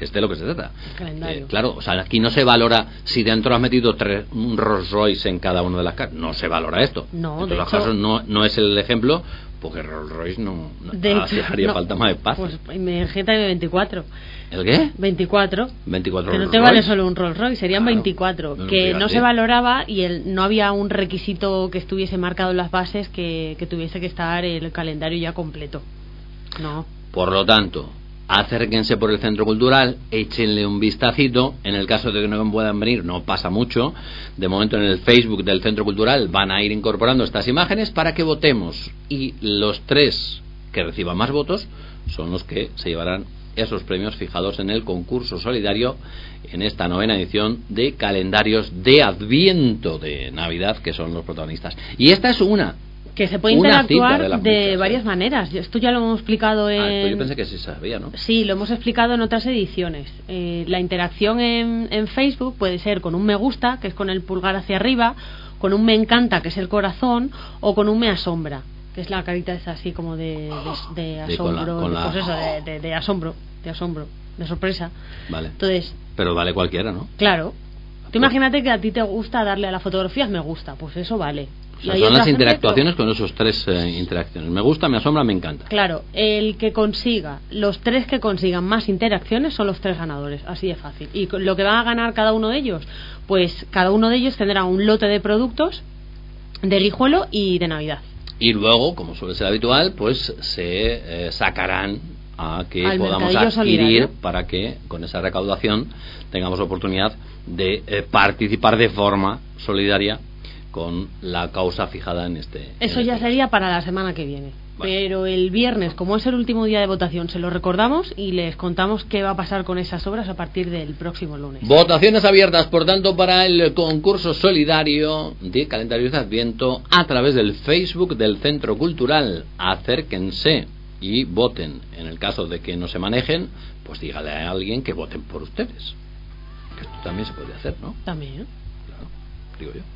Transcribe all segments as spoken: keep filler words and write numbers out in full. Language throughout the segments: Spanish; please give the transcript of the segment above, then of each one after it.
que es de lo que se trata. Calendario. Eh, claro, o sea, aquí no se valora si dentro has metido tres, un Rolls Royce en cada una de las casas. No se valora esto. No, en de todos los hecho, casos no, no es el ejemplo, porque Rolls Royce no, no de ah, hecho, haría no, falta más espacio. Pues me Jeta de veinticuatro. ¿El qué? veinticuatro. veinticuatro Que no Rolls te vale Royce. solo un Rolls Royce, serían Claro. veinticuatro. No, que fíjate. no se valoraba y el, no había un requisito que estuviese marcado en las bases que, que tuviese que estar el calendario ya completo. No. Por lo tanto, acérquense por el centro cultural, échenle un vistacito. En el caso de que no puedan venir, no pasa mucho. De momento, en el Facebook del centro cultural van a ir incorporando estas imágenes para que votemos. Y los tres que reciban más votos son los que se llevarán esos premios fijados en el concurso solidario en esta novena edición de calendarios de Adviento de Navidad, que son los protagonistas. Y esta es una. Que se puede Una interactuar cita de, de, muchas, varias ¿eh? maneras. Esto ya lo hemos explicado en... Ah, esto yo pensé que sí sabía, ¿no? Sí, lo hemos explicado en otras ediciones. Eh, la interacción en, en Facebook puede ser con un me gusta, que es con el pulgar hacia arriba, con un me encanta, que es el corazón, o con un me asombra, que es la carita esa así como de, de, de asombro, de con la, con la... pues eso, de, de, de asombro, de asombro, de sorpresa. Vale. Entonces, pero vale cualquiera, ¿no? claro. Tú imagínate que a ti te gusta darle a las fotografías me gusta, pues eso vale. O sea, son las interactuaciones con esos tres eh, interacciones. Me gusta, me asombra, me encanta. Claro, el que consiga, los tres que consigan más interacciones son los tres ganadores, así de fácil. Y lo que van a ganar cada uno de ellos, pues cada uno de ellos tendrá un lote de productos de Guijuelo y de Navidad. Y luego, como suele ser habitual, pues se eh, sacarán a que Al podamos mercadillo adquirir solidario, para que con esa recaudación tengamos oportunidad de eh, participar de forma solidaria con la causa fijada en este. Eso en ya este sería para la semana que viene. Vale. Pero el viernes, como es el último día de votación, se lo recordamos y les contamos qué va a pasar con esas obras a partir del próximo lunes. Votaciones abiertas, por tanto, para el concurso solidario de calendarios de Adviento a través del Facebook del Centro Cultural. Acérquense y voten. En el caso de que no se manejen, pues dígale a alguien que voten por ustedes. Que esto también se puede hacer, ¿no? También, ¿eh? Claro, digo yo.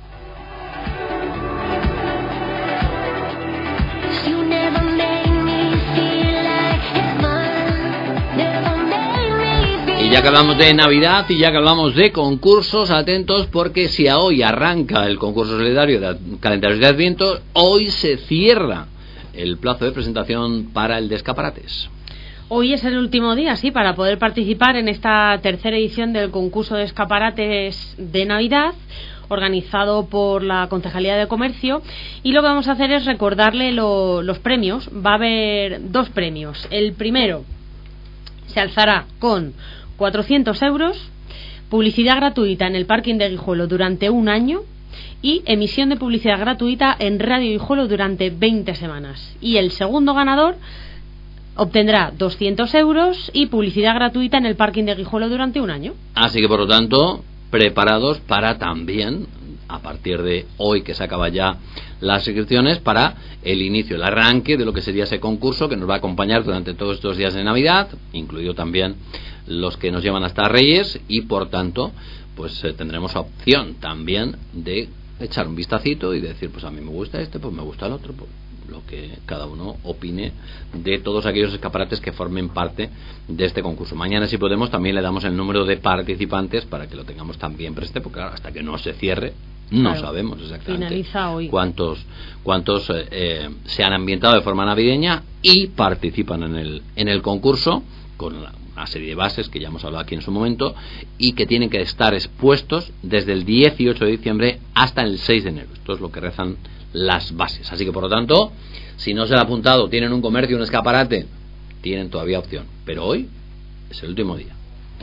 Y ya que hablamos de Navidad y ya que hablamos de concursos, atentos porque si a hoy arranca el concurso solidario de calendarios de Adviento, hoy se cierra el plazo de presentación para el de escaparates. Hoy es el último día, sí, para poder participar en esta tercera edición del concurso de escaparates de Navidad, organizado por la Concejalía de Comercio, y lo que vamos a hacer es recordarle lo, los premios. Va a haber dos premios. El primero se alzará con cuatrocientos euros, publicidad gratuita en el parking de Guijuelo durante un año y emisión de publicidad gratuita en Radio Guijuelo durante veinte semanas. Y el segundo ganador obtendrá doscientos euros y publicidad gratuita en el parking de Guijuelo durante un año. Así que, por lo tanto, preparados para también, a partir de hoy que se acaba ya las inscripciones, para el inicio, el arranque de lo que sería ese concurso que nos va a acompañar durante todos estos días de Navidad, incluido también los que nos llevan hasta Reyes, y por tanto pues eh, tendremos opción también de echar un vistacito y decir, pues a mí me gusta este, pues me gusta el otro, pues lo que cada uno opine de todos aquellos escaparates que formen parte de este concurso. Mañana, si podemos, también le damos el número de participantes para que lo tengamos también presente, porque claro, hasta que no se cierre no claro, sabemos exactamente finaliza hoy. cuántos cuántos eh, eh, se han ambientado de forma navideña y participan en el en el concurso con la, una serie de bases que ya hemos hablado aquí en su momento y que tienen que estar expuestos desde el dieciocho de diciembre hasta el seis de enero. Esto es lo que rezan las bases. Así que, por lo tanto, si no se han apuntado, tienen un comercio, un escaparate, tienen todavía opción. Pero hoy es el último día.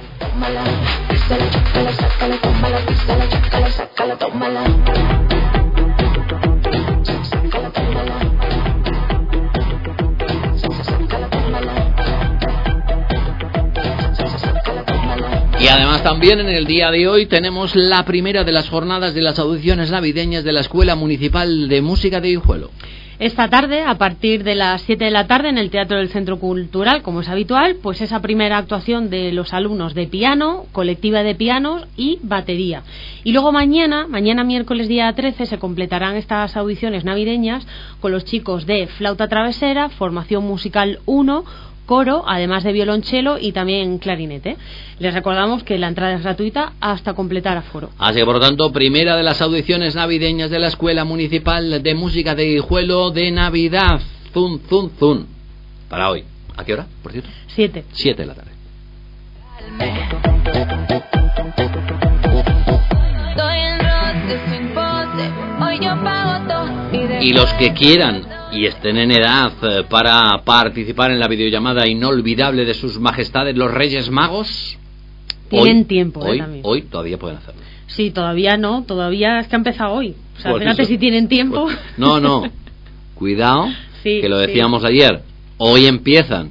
Y además también en el día de hoy tenemos la primera de las jornadas de las audiciones navideñas de la Escuela Municipal de Música de Guijuelo. Esta tarde, a partir de las siete de la tarde, en el Teatro del Centro Cultural, como es habitual, pues esa primera actuación de los alumnos de piano, colectiva de pianos y batería. Y luego mañana, mañana miércoles día trece, se completarán estas audiciones navideñas con los chicos de flauta travesera, formación musical uno, coro, además de violonchelo y también clarinete. Les recordamos que la entrada es gratuita hasta completar aforo. Así que, por lo tanto, primera de las audiciones navideñas de la Escuela Municipal de Música de Guijuelo de Navidad. Zun, zun, zun. Para hoy. ¿A qué hora, por cierto? Siete. Siete de la tarde. Y los que quieran y estén en edad para participar en la videollamada inolvidable de sus majestades los Reyes Magos, tienen hoy, tiempo hoy, eh, también. Hoy todavía pueden hacerlo. Sí, todavía no, todavía es que ha empezado hoy. O sea, Pues fíjate eso. si tienen tiempo. Pues, no, no, cuidado, sí, que lo decíamos sí. ayer, hoy empiezan,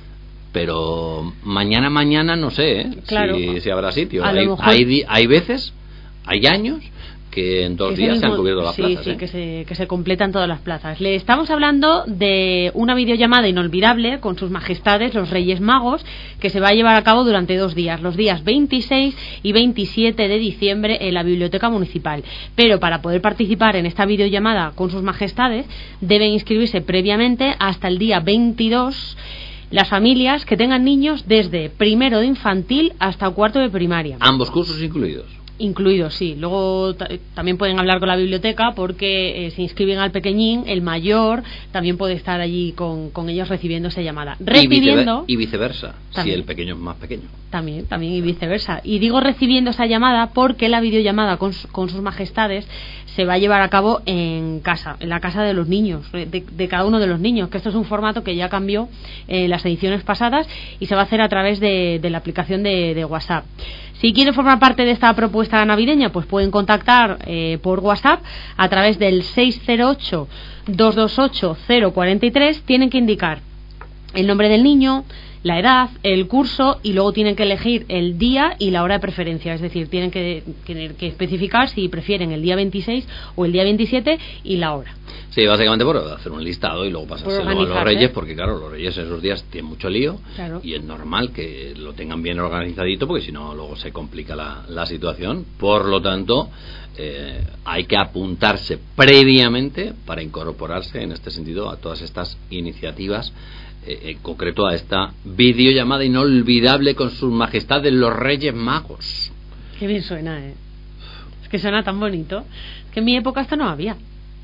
pero mañana, mañana no sé ¿eh? Claro. si, si habrá sitio. A lo Hay, mejor... hay, hay veces, hay años que en dos Ese días mismo, se han cubierto las sí, plazas. Sí, ¿eh? que se, que se completan todas las plazas. Le estamos hablando de una videollamada inolvidable con sus majestades, los Reyes Magos, que se va a llevar a cabo durante dos días, los días veintiséis y veintisiete de diciembre en la Biblioteca Municipal. Pero para poder participar en esta videollamada con sus majestades, deben inscribirse previamente hasta el día veintidós las familias que tengan niños desde primero de infantil hasta cuarto de primaria. Ambos cursos incluidos. Incluidos, sí. Luego t- también pueden hablar con la biblioteca porque eh, se inscriben al pequeñín, el mayor también puede estar allí con, con ellos recibiendo esa llamada. Recibiendo... Y, vicever- y viceversa, también. si el pequeño es más pequeño. También, también y viceversa. Y digo recibiendo esa llamada porque la videollamada con, con sus majestades se va a llevar a cabo en casa, en la casa de los niños, de, de cada uno de los niños, que esto es un formato que ya cambió en las ediciones pasadas y se va a hacer a través de, de la aplicación de, de WhatsApp. Si quieren formar parte de esta propuesta navideña, pues pueden contactar eh, por WhatsApp a través del seis cero ocho, dos dos ocho, cero cuatro tres. Tienen que indicar el nombre del niño, la edad, el curso y luego tienen que elegir el día y la hora de preferencia. Es decir, tienen que, tienen que especificar si prefieren el día veintiséis o el día veintisiete y la hora. Sí, básicamente por hacer un listado y luego pasárselo a los Reyes, porque claro, los Reyes esos días tienen mucho lío, claro. Y es normal que lo tengan bien organizadito porque si no luego se complica la, la situación. Por lo tanto, eh, hay que apuntarse previamente para incorporarse en este sentido a todas estas iniciativas, eh, en concreto a esta videollamada inolvidable con sus majestades los Reyes Magos. Qué bien suena, ¿eh? Es que suena tan bonito. Es que en mi época esto no había.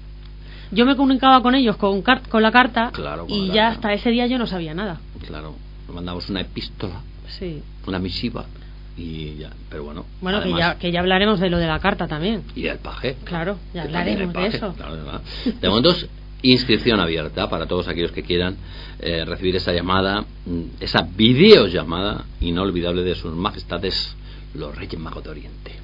Yo me comunicaba con ellos con, car- con la carta, claro, con y la ya carta. Hasta ese día yo no sabía nada. Claro, nos mandamos una epístola, sí. Una misiva y ya, pero bueno. Bueno, además, que ya que ya hablaremos de lo de la carta también. Y el paje. Claro, ya hablaremos de eso. Claro, de momento es inscripción abierta para todos aquellos que quieran eh, recibir esa llamada, esa videollamada inolvidable de sus majestades los Reyes Magos de Oriente.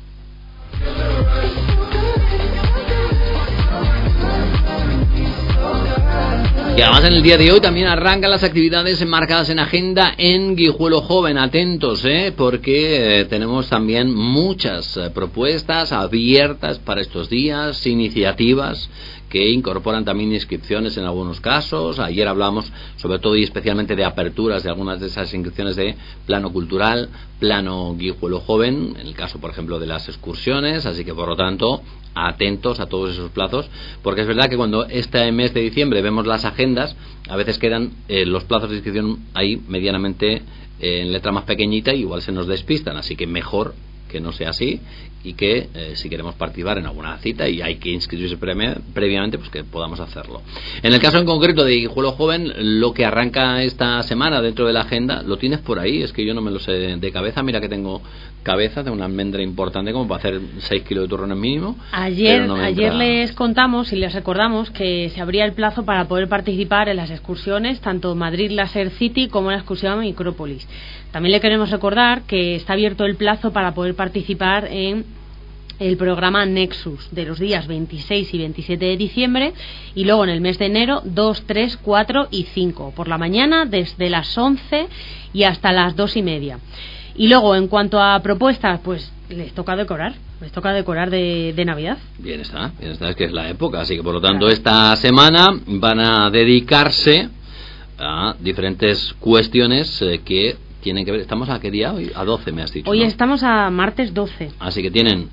Y además en el día de hoy también arrancan las actividades enmarcadas en agenda en Guijuelo Joven. Atentos, ¿eh? porque eh, tenemos también muchas eh, propuestas abiertas para estos días, iniciativas que incorporan también inscripciones en algunos casos. Ayer hablamos sobre todo y especialmente de aperturas de algunas de esas inscripciones de plano cultural, plano Guijuelo Joven, en el caso por ejemplo de las excursiones, así que por lo tanto atentos a todos esos plazos, porque es verdad que cuando este mes de diciembre vemos las agendas, a veces quedan eh, los plazos de inscripción ahí medianamente eh, en letra más pequeñita y igual se nos despistan, así que mejor que no sea así y que eh, si queremos participar en alguna cita y hay que inscribirse pre- previamente, pues que podamos hacerlo. En el caso en concreto de Guijuelo Joven, lo que arranca esta semana dentro de la agenda, lo tienes por ahí, es que yo no me lo sé de cabeza, mira que tengo cabeza de una almendra importante como para hacer seis kilos de turrones mínimo. Ayer, no ayer entra... les contamos y les recordamos que se abría el plazo para poder participar en las excursiones, tanto Madrid Laser City como la excursión a Micrópolis. También le queremos recordar que está abierto el plazo para poder participar en el programa Nexus de los días veintiséis y veintisiete de diciembre y luego en el mes de enero dos, tres, cuatro y cinco por la mañana desde las once y hasta las dos y media. Y luego en cuanto a propuestas, pues les toca decorar, les toca decorar de, de Navidad. Bien está, bien está, es que es la época, así que por lo tanto claro. Esta semana van a dedicarse a diferentes cuestiones eh, que tienen que ver. ¿Estamos a qué día hoy? A doce, me has dicho. Hoy ¿no? estamos a martes doce. Así que tienen,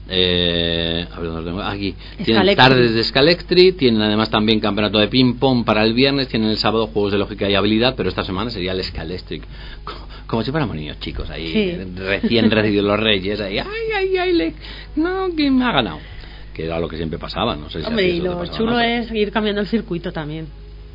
eh, a ver dónde lo tengo, aquí, Scalextric. tienen tardes de Scalextric, tienen además también campeonato de ping pong para el viernes, tienen el sábado juegos de lógica y habilidad, pero esta semana sería el Scalextric, como, como si fuéramos niños chicos ahí, Sí. recién recibidos los reyes, ahí, ay, ay, ay, le, no, ¿quién me ha ganado? Que era lo que siempre pasaba, no sé si Hombre, a ti y eso te lo pasaba, chulo ¿no? es ir cambiando el circuito también,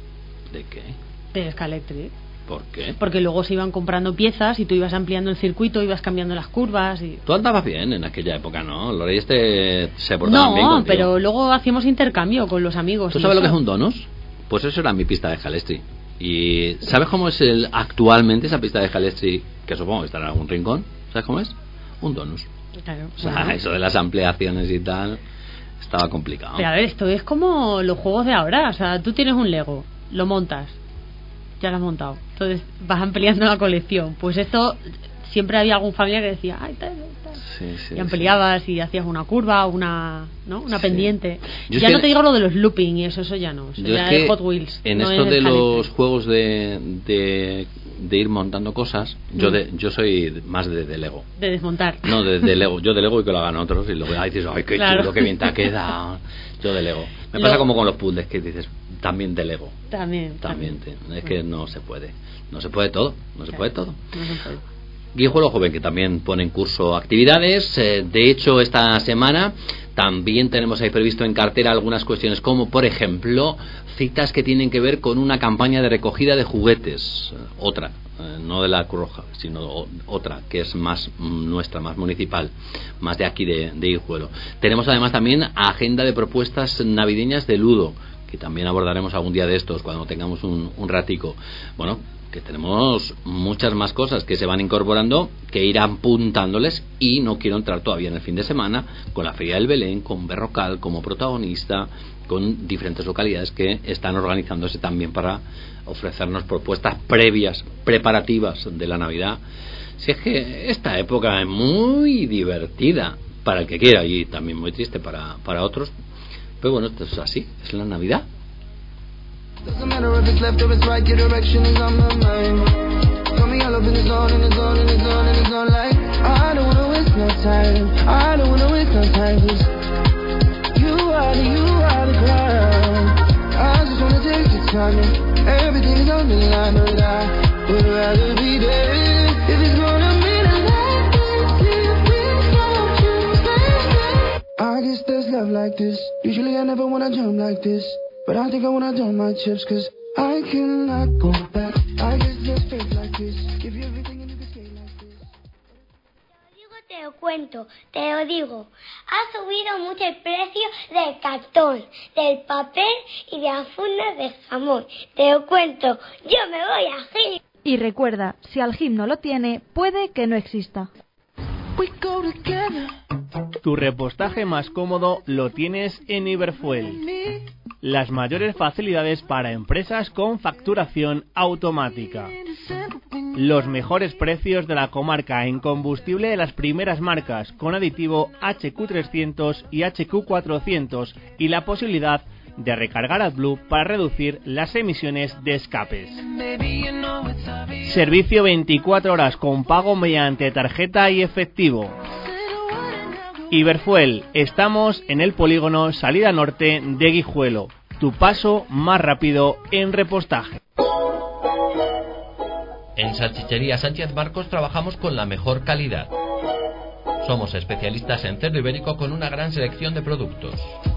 ¿De qué? de Scalextric. ¿Por qué? Porque luego se iban comprando piezas y tú ibas ampliando el circuito, ibas cambiando las curvas y... Tú andabas bien en aquella época, ¿no? Los reyes te, se portaban bien No, contigo. pero luego hacíamos intercambio con los amigos. ¿Tú y sabes lo eso. que es un donus? Pues eso era mi pista de Scalextric. ¿Y sabes cómo es el actualmente esa pista de Scalextric? Que supongo que estará en algún rincón. ¿Sabes cómo es? Un donus. Claro, O sea, bueno. eso de las ampliaciones y tal estaba complicado. Pero a ver, esto es como los juegos de ahora. O sea, tú tienes un Lego, lo montas, ya lo has montado. Entonces vas ampliando la colección. Pues esto, siempre había algún familiar que decía, ay, tal, tal. Sí, sí, Y ampliabas y hacías una curva, una, ¿no? Una Sí. pendiente. Yo Ya es no que- te digo lo de los looping y eso, eso ya no. Eso Yo ya es que es Hot Wheels. en no esto es de Scalextric. los juegos de, de, de ir montando cosas, yo Mm. de, yo soy más de, de Lego. De desmontar. No, de, de Lego. Yo de Lego y que lo hagan otros y luego ay, dices, ay, qué Claro. chulo, qué bien te ha quedado. Yo de Lego. Me Lo- pasa como con los puzzles que dices, también de Lego. También. También, te- es que no se puede. No se puede todo, no se Claro. puede todo. No se puede. Guijuelo Joven, que también pone en curso actividades. Eh, de hecho, esta semana también tenemos ahí previsto en cartera algunas cuestiones, como por ejemplo, citas que tienen que ver con una campaña de recogida de juguetes. Eh, otra, eh, no de la Cruz Roja, sino o- otra, que es más mm, nuestra, más municipal, más de aquí de, de Guijuelo. Tenemos además también agenda de propuestas navideñas de Ludo, que también abordaremos algún día de estos, cuando tengamos un, un ratico. Bueno, que tenemos muchas más cosas que se van incorporando, que irán apuntándoles, y no quiero entrar todavía en el fin de semana con la Feria del Belén, con Berrocal como protagonista, con diferentes localidades que están organizándose también para ofrecernos propuestas previas, preparativas de la Navidad. Si es que esta época es muy divertida para el que quiera y también muy triste para, para otros, pero bueno, esto es así, es la Navidad. Doesn't matter if it's left or it's right, your direction is on my mind. Got me all up in the zone, in the zone, in the zone, in the zone, like I don't wanna waste no time, I don't wanna waste no time, 'cause you are the, you are the ground. I just wanna take your time, and everything is on the line, but I would rather be there if it's gonna mean a lot to you without you, baby. I guess there's love like this. Usually I never wanna jump like this, but I think I wanna dump my chips, 'cause I cannot go back. I guess there's faith like this. Give you everything and you can stay like this. Te lo cuento, te lo digo. Ha subido mucho el precio del cartón, del papel y de las fundas de jamón. Te lo cuento, yo me voy a Gil. Y recuerda, si Algim no lo tiene, puede que no exista. We go together. Tu repostaje más cómodo lo tienes en Iberfuel. Las mayores facilidades para empresas con facturación automática. Los mejores precios de la comarca en combustible de las primeras marcas con aditivo H Q trescientos y H Q cuatrocientos y la posibilidad de recargar AdBlue para reducir las emisiones de escapes. Servicio veinticuatro horas con pago mediante tarjeta y efectivo. Iberfuel, estamos en el polígono Salida Norte de Guijuelo, tu paso más rápido en repostaje. En Salchichería Sánchez Marcos trabajamos con la mejor calidad. Somos especialistas en cerdo ibérico con una gran selección de productos.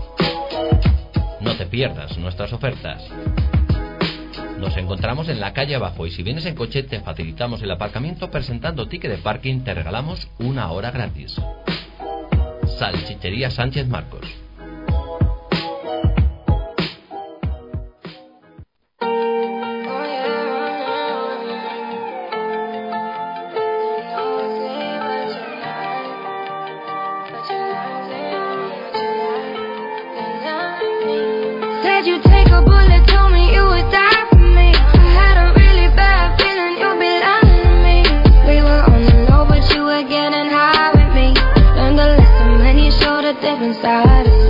No te pierdas nuestras ofertas. Nos encontramos en la calle abajo y si vienes en coche te facilitamos el aparcamiento presentando ticket de parking, te regalamos una hora gratis. Salchichería Sánchez Marcos. Said you take a bullet, told me you would die for me. I had a really bad feeling you'd be lying to me. We were on the low, but you were getting high with me. Learned a lesson when you showed a different side of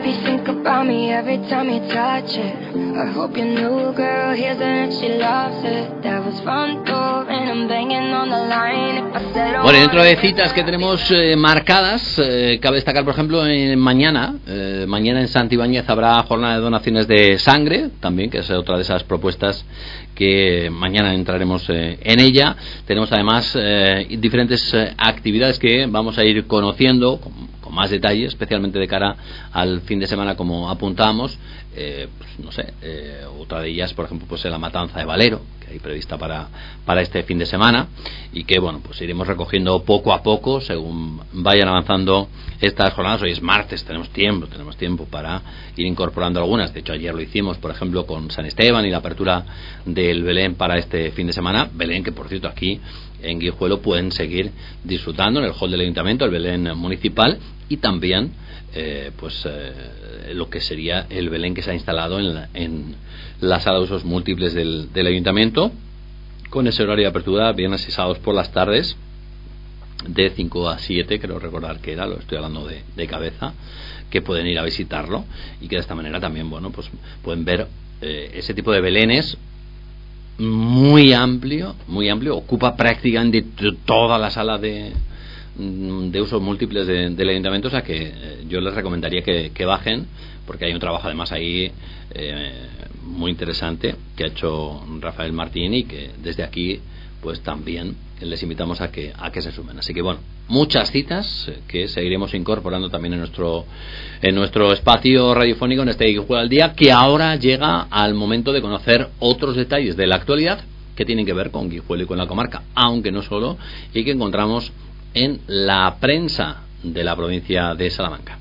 hope you think about me every time you touch it. I hope your new girl hears it and she loves it. That was front door and I'm banging on the line. If I said Bueno, dentro de citas que tenemos eh, marcadas, eh, cabe destacar, por ejemplo, en mañana, eh, mañana en Santibáñez habrá jornada de donaciones de sangre, también, que es otra de esas propuestas que mañana entraremos eh, en ella. Tenemos además eh, diferentes eh, actividades que vamos a ir conociendo con, con más detalle, especialmente de cara al fin de semana, como apuntamos. Eh, pues, no sé, eh, otra de ellas, por ejemplo, pues la matanza de Valero, que hay prevista para, para este fin de semana, y que, bueno, pues iremos recogiendo poco a poco según vayan avanzando estas jornadas. Hoy es martes, tenemos tiempo, tenemos tiempo para ir incorporando algunas. De hecho, ayer lo hicimos, por ejemplo, con San Esteban y la apertura del Belén para este fin de semana. Belén que, por cierto, aquí en Guijuelo pueden seguir disfrutando en el hall del Ayuntamiento, el Belén municipal, y también eh, pues eh, lo que sería el Belén que se ha instalado en la, en la sala de usos múltiples del, del Ayuntamiento, con ese horario de apertura viernes y sábados por las tardes de cinco a siete, creo recordar que era, lo estoy hablando de, de cabeza, que pueden ir a visitarlo y que de esta manera también, bueno, pues pueden ver eh, ese tipo de belenes muy amplio, muy amplio, ocupa prácticamente toda la sala de de usos múltiples de, del Ayuntamiento, o sea que eh, yo les recomendaría que, que bajen, porque hay un trabajo además ahí eh, muy interesante que ha hecho Rafael Martín, y que desde aquí pues también les invitamos a que a que se sumen. Así que bueno, muchas citas eh, que seguiremos incorporando también en nuestro en nuestro espacio radiofónico en este Guijuelo al Día, que ahora llega al momento de conocer otros detalles de la actualidad que tienen que ver con Guijuelo y con la comarca, aunque no solo, y que encontramos en la prensa de la provincia de Salamanca.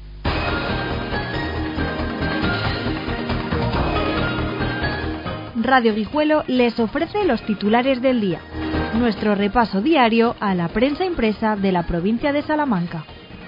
Radio Guijuelo les ofrece los titulares del día, nuestro repaso diario a la prensa impresa de la provincia de Salamanca.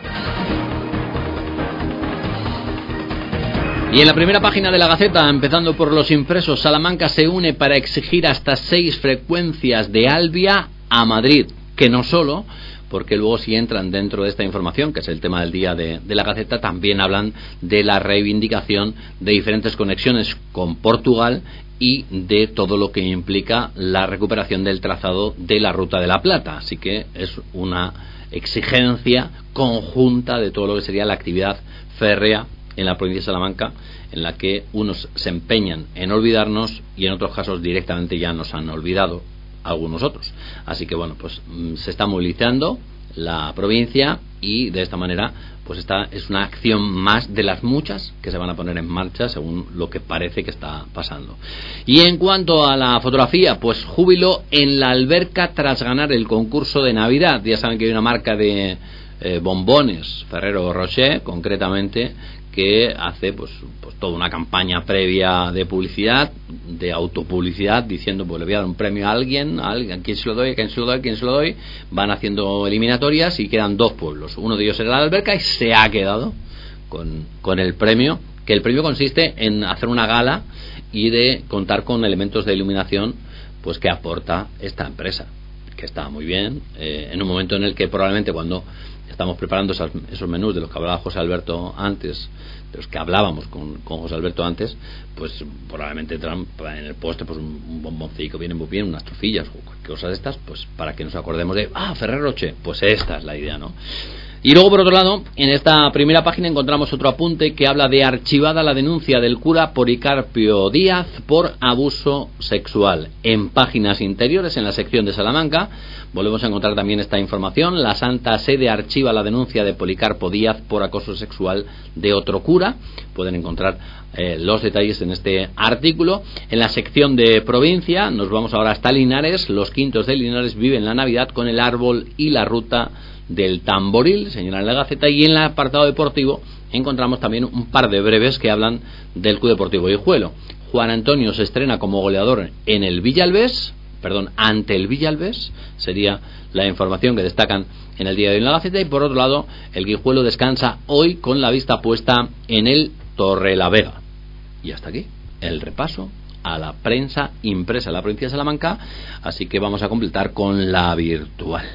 Y en la primera página de la Gaceta, empezando por los impresos, Salamanca se une para exigir hasta seis frecuencias de Alvia a Madrid, que no solo, porque luego si entran dentro de esta información, que es el tema del día de, de la Gaceta, también hablan de la reivindicación de diferentes conexiones con Portugal y de todo lo que implica la recuperación del trazado de la Ruta de la Plata. Así que es una exigencia conjunta de todo lo que sería la actividad férrea en la provincia de Salamanca, en la que unos se empeñan en olvidarnos y en otros casos directamente ya nos han olvidado algunos otros. Así que bueno, pues se está movilizando la provincia, y de esta manera pues esta es una acción más de las muchas que se van a poner en marcha según lo que parece que está pasando. Y en cuanto a la fotografía, pues júbilo en la alberca tras ganar el concurso de Navidad. Ya saben que hay una marca de eh, bombones, Ferrero Rocher concretamente, que hace pues, pues toda una campaña previa de publicidad, de autopublicidad, diciendo pues le voy a dar un premio a alguien, a alguien, a quién se lo doy, a quién se lo doy, a quién se lo doy. Van haciendo eliminatorias y quedan dos pueblos. Uno de ellos era la alberca, y se ha quedado con, con el premio, que el premio consiste en hacer una gala y de contar con elementos de iluminación pues que aporta esta empresa, que está muy bien, eh, en un momento en el que probablemente cuando estamos preparando esas, esos menús de los que hablaba José Alberto antes, de los que hablábamos con, con José Alberto antes, pues probablemente en el postre pues un, un bomboncito viene muy bien, unas trufillas o cosas de estas, pues para que nos acordemos de ah, Ferrero Rocher, pues esta es la idea, ¿no? Y luego, por otro lado, en esta primera página encontramos otro apunte que habla de archivada la denuncia del cura Policarpio Díaz por abuso sexual. En páginas interiores, en la sección de Salamanca, volvemos a encontrar también esta información. La Santa Sede archiva la denuncia de Policarpo Díaz por acoso sexual de otro cura. Pueden encontrar eh, los detalles en este artículo. En la sección de provincia, nos vamos ahora hasta Linares. Los quintos de Linares viven la Navidad con el árbol y la ruta del tamboril, señala en la Gaceta. Y en el apartado deportivo encontramos también un par de breves que hablan del Club Deportivo Guijuelo. Juan Antonio se estrena como goleador en el Villalbés, perdón, ante el Villalbés, sería la información que destacan en el día de hoy en la Gaceta. Y por otro lado, el Guijuelo descansa hoy con la vista puesta en el Torrelavega. Y hasta aquí el repaso a la prensa impresa de la provincia de Salamanca, así que vamos a completar con la virtual.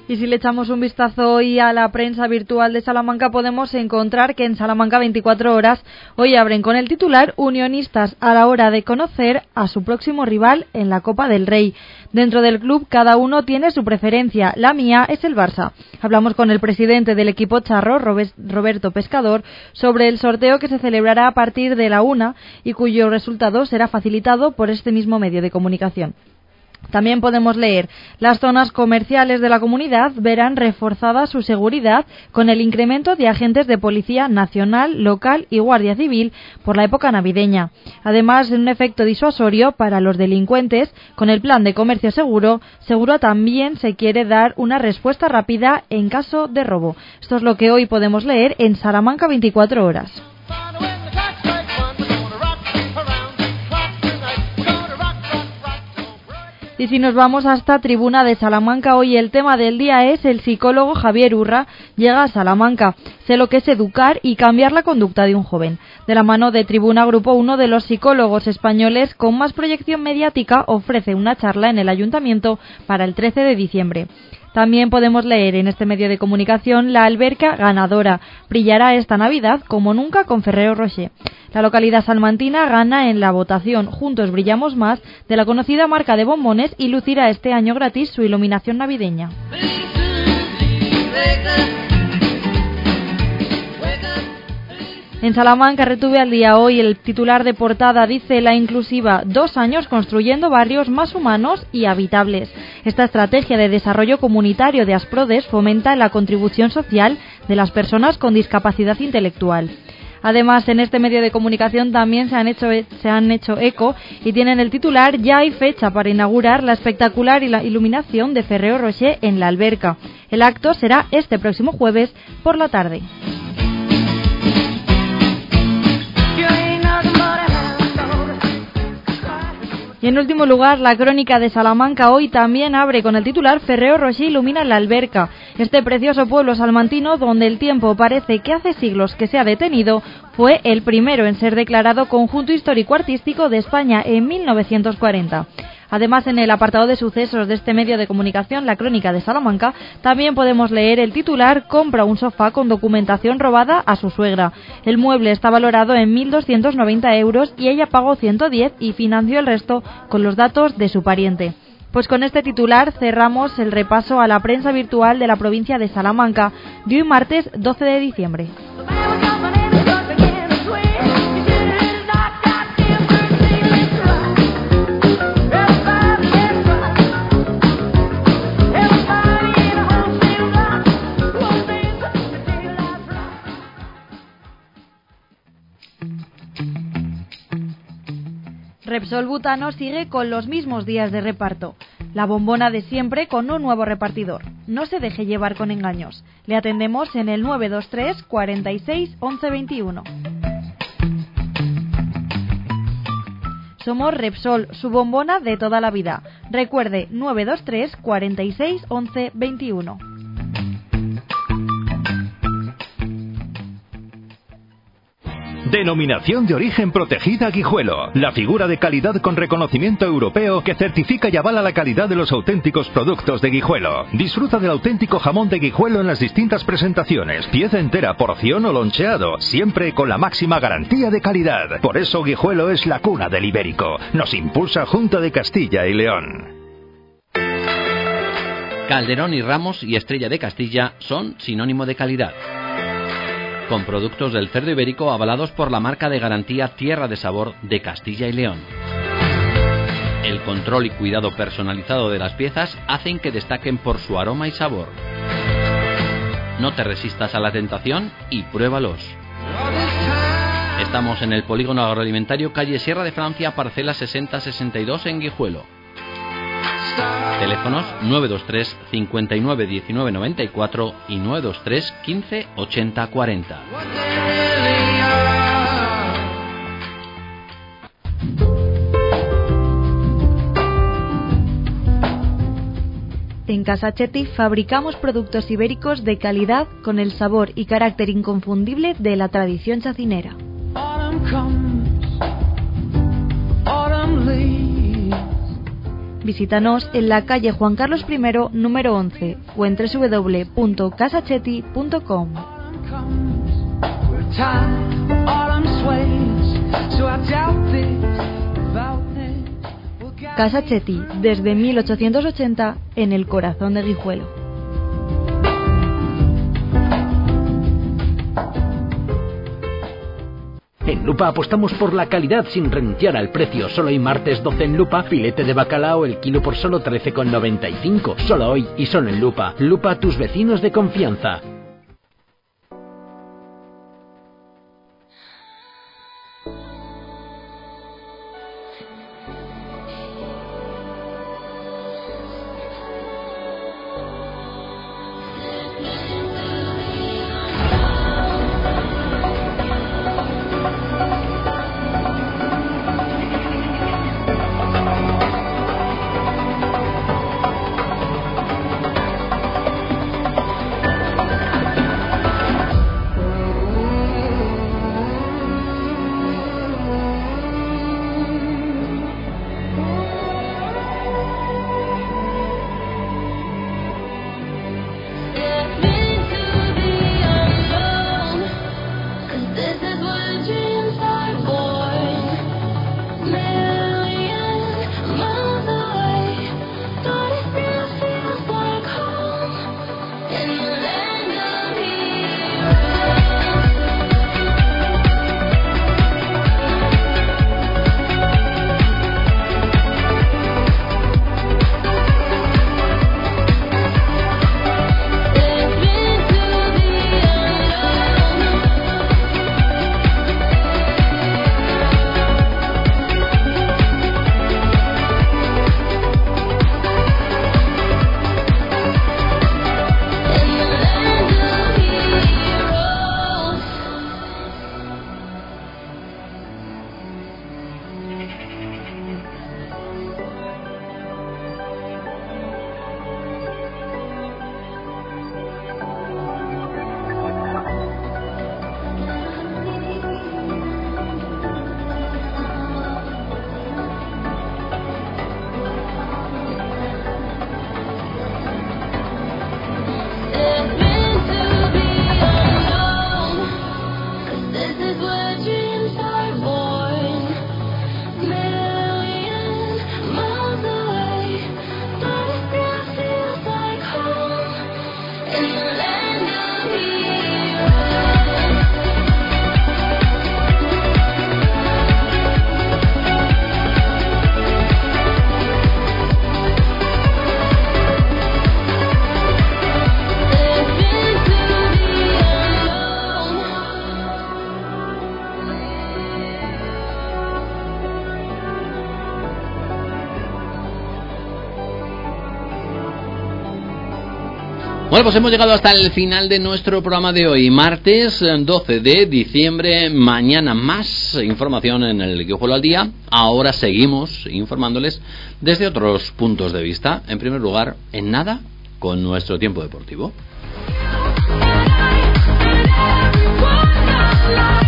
Y si le echamos un vistazo hoy a la prensa virtual de Salamanca, podemos encontrar que en Salamanca veinticuatro horas hoy abren con el titular Unionistas a la hora de conocer a su próximo rival en la Copa del Rey. Dentro del club cada uno tiene su preferencia, la mía es el Barça. Hablamos con el presidente del equipo charro, Roberto Pescador, sobre el sorteo que se celebrará a partir de la una y cuyo resultado será facilitado por este mismo medio de comunicación. También podemos leer, las zonas comerciales de la comunidad verán reforzada su seguridad con el incremento de agentes de policía nacional, local y guardia civil por la época navideña. Además, en un efecto disuasorio para los delincuentes, con el plan de comercio seguro, seguro también se quiere dar una respuesta rápida en caso de robo. Esto es lo que hoy podemos leer en Salamanca veinticuatro horas. Y si nos vamos hasta Tribuna de Salamanca, hoy el tema del día es el psicólogo Javier Urra llega a Salamanca. Sé lo que es educar y cambiar la conducta de un joven. De la mano de Tribuna Grupo, uno de los psicólogos españoles con más proyección mediática ofrece una charla en el Ayuntamiento para el trece de diciembre. También podemos leer en este medio de comunicación la alberca ganadora. Brillará esta Navidad como nunca con Ferrero Rocher. La localidad salmantina gana en la votación Juntos Brillamos Más de la conocida marca de bombones y lucirá este año gratis su iluminación navideña. En Salamanca retuve al día hoy el titular de portada, dice la inclusiva, dos años construyendo barrios más humanos y habitables. Esta estrategia de desarrollo comunitario de Asprodes fomenta la contribución social de las personas con discapacidad intelectual. Además, en este medio de comunicación también se han hecho, se han hecho eco y tienen el titular, ya hay fecha para inaugurar la espectacular y la iluminación de Ferrero Rocher en la alberca. El acto será este próximo jueves por la tarde. Y en último lugar, la Crónica de Salamanca hoy también abre con el titular Ferrero Rocher ilumina la alberca. Este precioso pueblo salmantino, donde el tiempo parece que hace siglos que se ha detenido, fue el primero en ser declarado Conjunto Histórico-Artístico de España en mil novecientos cuarenta. Además, en el apartado de sucesos de este medio de comunicación, la Crónica de Salamanca, también podemos leer el titular compra un sofá con documentación robada a su suegra. El mueble está valorado en mil doscientos noventa euros y ella pagó ciento diez y financió el resto con los datos de su pariente. Pues con este titular cerramos el repaso a la prensa virtual de la provincia de Salamanca de hoy martes doce de diciembre. Repsol Butano sigue con los mismos días de reparto. La bombona de siempre con un nuevo repartidor. No se deje llevar con engaños. Le atendemos en el nueve dos tres, cuarenta y seis, once veintiuno. Somos Repsol, su bombona de toda la vida. Recuerde, nueve dos tres, cuarenta y seis, once veintiuno. Denominación de origen protegida Guijuelo. La figura de calidad con reconocimiento europeo que certifica y avala la calidad de los auténticos productos de Guijuelo. Disfruta del auténtico jamón de Guijuelo en las distintas presentaciones. Pieza entera, porción o loncheado. Siempre con la máxima garantía de calidad. Por eso Guijuelo es la cuna del ibérico. Nos impulsa Junta de Castilla y León. Calderón y Ramos y Estrella de Castilla son sinónimo de calidad. Con productos del cerdo ibérico avalados por la marca de garantía Tierra de Sabor de Castilla y León. El control y cuidado personalizado de las piezas hacen que destaquen por su aroma y sabor. No te resistas a la tentación y pruébalos. Estamos en el Polígono Agroalimentario, calle Sierra de Francia, parcela sesenta sesenta y dos en Guijuelo. Teléfonos nueve dos tres, cincuenta y nueve, diecinueve noventa y cuatro y nueve dos tres, quince, ochenta cuarenta. En Casa Chetti fabricamos productos ibéricos de calidad con el sabor y carácter inconfundible de la tradición chacinera. Visítanos en la calle Juan Carlos primero, número once, o en doble u doble u doble u punto casachetti punto com. Casa Chetti, desde mil ochocientos ochenta, en el corazón de Guijuelo. En Lupa apostamos por la calidad sin renunciar al precio. Solo hoy martes doce en Lupa, filete de bacalao el kilo por solo trece con noventa y cinco. Solo hoy y solo en Lupa. Lupa, tus vecinos de confianza. Bueno, pues hemos llegado hasta el final de nuestro programa de hoy, martes doce de diciembre. Mañana más información en el Guijuelo al Día. Ahora seguimos informándoles desde otros puntos de vista. En primer lugar, en nada, con nuestro tiempo deportivo.